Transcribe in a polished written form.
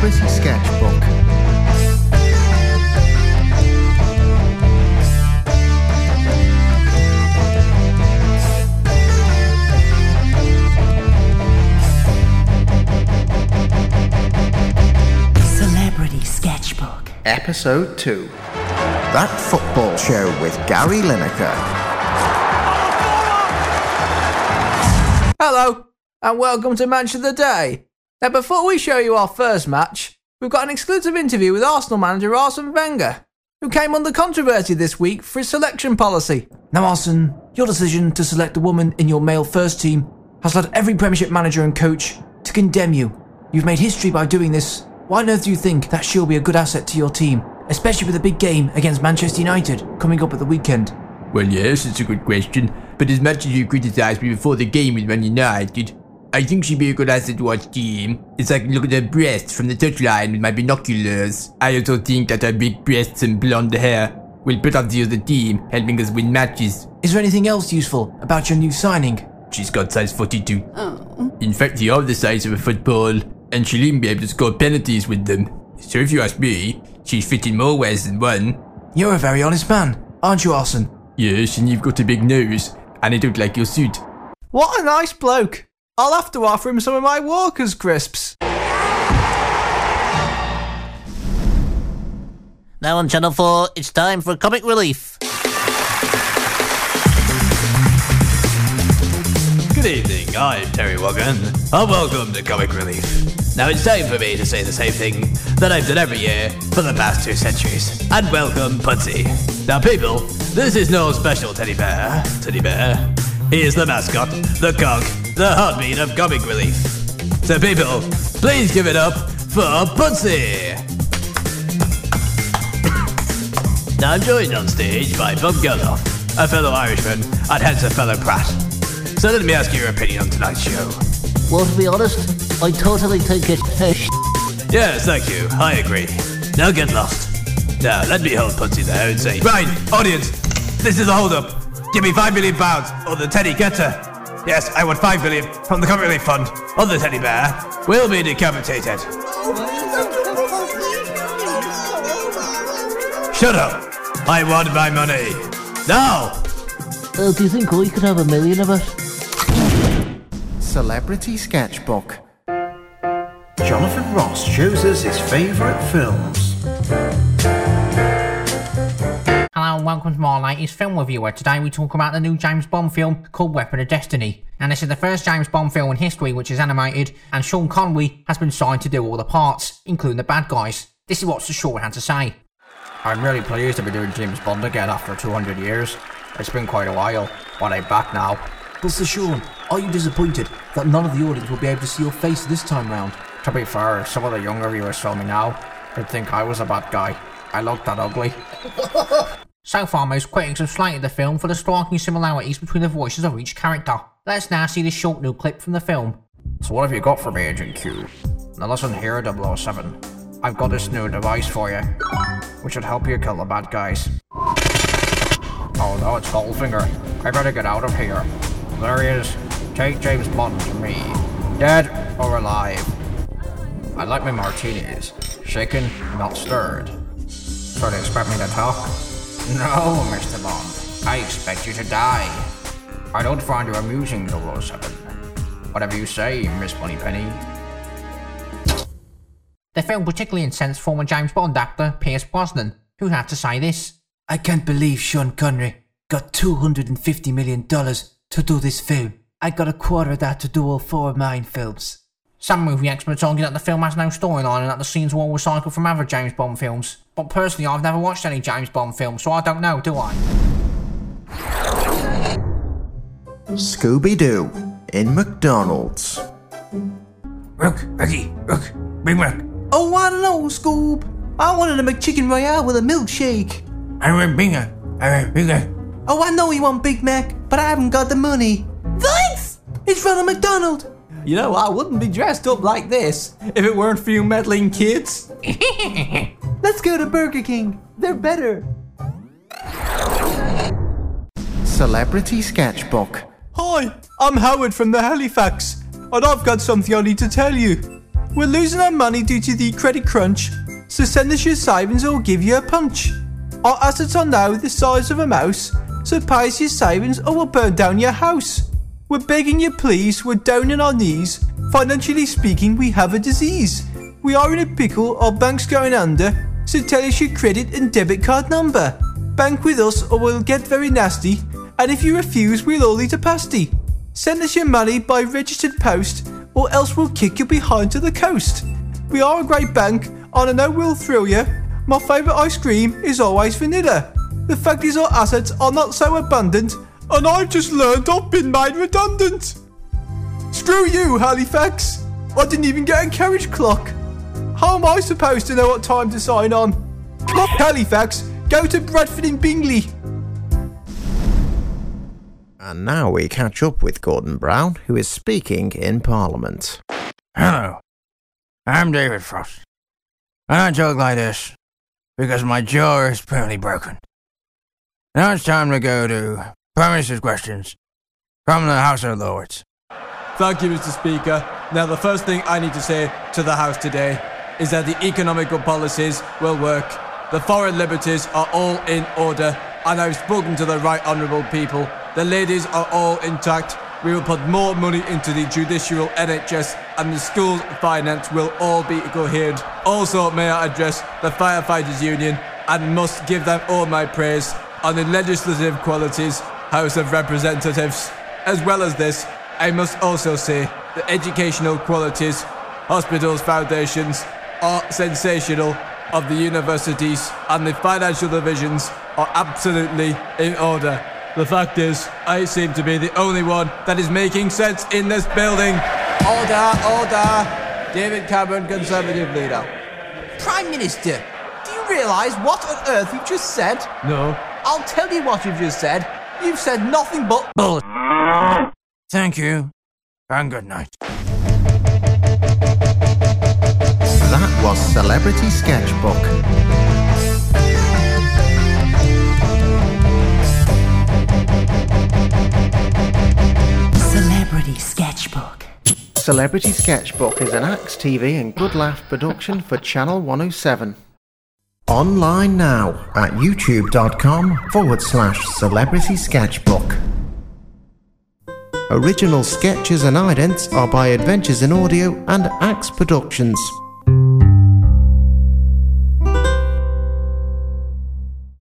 Celebrity Sketchbook. Celebrity Sketchbook. Episode 2. That Football Show with Gary Lineker. Hello, and welcome to Match of the Day. Now, before we show you our first match, we've got an exclusive interview with Arsenal manager Arsene Wenger, who came under controversy this week for his selection policy. Now, Arsene, your decision to select a woman in your male first team has led every Premiership manager and coach to condemn you. You've made history by doing this. Why on earth do you think that she'll be a good asset to your team, especially with a big game against Manchester United coming up at the weekend? Well, yes, it's a good question, but as much as you criticised me before the game with Man United, I think she'd be a good asset to our team, as I can look at her breasts from the touchline with my binoculars. I also think that her big breasts and blonde hair will put on the other team, helping us win matches. Is there anything else useful about your new signing? She's got size 42. Oh. In fact, they are the size of a football, and she'll even be able to score penalties with them. So if you ask me, she's fit in more ways than one. You're a very honest man, aren't you, Arsene? Yes, and you've got a big nose, and I don't like your suit. What a nice bloke. I'll have to offer him some of my Walker's crisps. Now on Channel 4, it's time for Comic Relief. Good evening, I'm Terry Wogan, and welcome to Comic Relief. Now it's time for me to say the same thing that I've done every year for the past 2 centuries. And welcome, Pudsey. Now people, this is no special teddy bear. He is the mascot, the cog, the heartbeat of Comic Relief. So people, please give it up for Pudsey. Now I'm joined on stage by Bob Geldof, a fellow Irishman, and hence a fellow Pratt. So let me ask you your opinion on tonight's show. Well, to be honest, I totally think it's Yes, thank you. I agree. Now get lost. Now, let me hold Pudsey there and say, right, audience, this is a hold-up. Give me £5 million or the teddy gets her. Yes, I want $5 million from the Comic Relief Fund, or the teddy bear will be decapitated. Shut up. I want my money. Now! do you think we could have $1 million of it? Celebrity Sketchbook. Jonathan Ross shows us his favourite films. Hello and welcome to my latest film reviewer. Today we talk about the new James Bond film called Weapon of Destiny. And this is the first James Bond film in history which is animated, and Sean Connery has been signed to do all the parts, including the bad guys. This is what Sir Sean had to say. I'm really pleased to be doing James Bond again after 200 years. It's been quite a while, but I'm back now. But Sir Sean, are you disappointed that none of the audience will be able to see your face this time round? To be fair, some of the younger viewers saw me now. They'd think I was a bad guy. I look that ugly. So far, most critics have slated the film for the striking similarities between the voices of each character. Let's now see this short new clip from the film. So what have you got for me, Agent Q? Now listen here, 007. I've got this new device for you, which should help you kill the bad guys. Oh no, it's Goldfinger. I better get out of here. There he is. Take James Bond to me. Dead or alive. I like my martinis. Shaken, not stirred. So do you expect me to talk? No, Mr. Bond. I expect you to die. I don't find you amusing, 007. Whatever you say, Miss Moneypenny. The film particularly incensed former James Bond actor Pierce Brosnan, who had to say this. I can't believe Sean Connery got $250 million to do this film. I got a quarter of that to do all 4 of mine films. Some movie experts argue that the film has no storyline and that the scenes were all recycled from other James Bond films. But personally, I've never watched any James Bond films, so I don't know, do I? Scooby-Doo in McDonald's. Rook, Big Mac. Oh, I don't know, Scoob. I wanted a McChicken Royale with a milkshake. I want bigger. Oh, I know you want Big Mac, but I haven't got the money. Thanks! It's Ronald McDonald. You know, I wouldn't be dressed up like this if it weren't for you meddling kids. Let's go to Burger King. They're better. Celebrity Sketchbook. Hi, I'm Howard from the Halifax, and I've got something I need to tell you. We're losing our money due to the credit crunch, so send us your savings or we'll give you a punch. Our assets are now the size of a mouse, so pay us your savings or we'll burn down your house. We're begging you please, we're down on our knees. Financially speaking, we have a disease. We are in a pickle, our bank's going under, so tell us your credit and debit card number. Bank with us or we'll get very nasty, and if you refuse, we'll all eat a pasty. Send us your money by registered post, or else we'll kick you behind to the coast. We are a great bank, and I know we'll thrill you. My favourite ice cream is always vanilla. The fact is our assets are not so abundant, and I've just learned I've been made redundant. Screw you, Halifax. I didn't even get a carriage clock. How am I supposed to know what time to sign on? Clock Halifax, go to Bradford in Bingley. And now we catch up with Gordon Brown, who is speaking in Parliament. Hello, I'm David Frost, and I talk like this because my jaw is permanently broken. Now it's time to go to Prime Minister's questions from the House of Lords. Thank you, Mr. Speaker. Now, the first thing I need to say to the House today is that the economical policies will work. The foreign liberties are all in order, and I've spoken to the right honourable people. The ladies are all intact. We will put more money into the judicial NHS, and the school finance will all be coherent. Also, may I address the Firefighters Union and must give them all my praise on the legislative qualities, House of Representatives. As well as this, I must also say the educational qualities, hospitals, foundations are sensational of the universities, and the financial divisions are absolutely in order. The fact is, I seem to be the only one that is making sense in this building. Order! David Cameron, Conservative leader. Prime Minister, do you realise what on earth you've just said? No. I'll tell you what you've just said. You've said nothing but bull. Thank you, and good night. That was Celebrity Sketchbook. Celebrity Sketchbook. Celebrity Sketchbook is an Axe TV and Good Laugh production for Channel 107. Online now at youtube.com/Celebrity Sketchbook. Original sketches and idents are by Adventures in Audio and Axe Productions.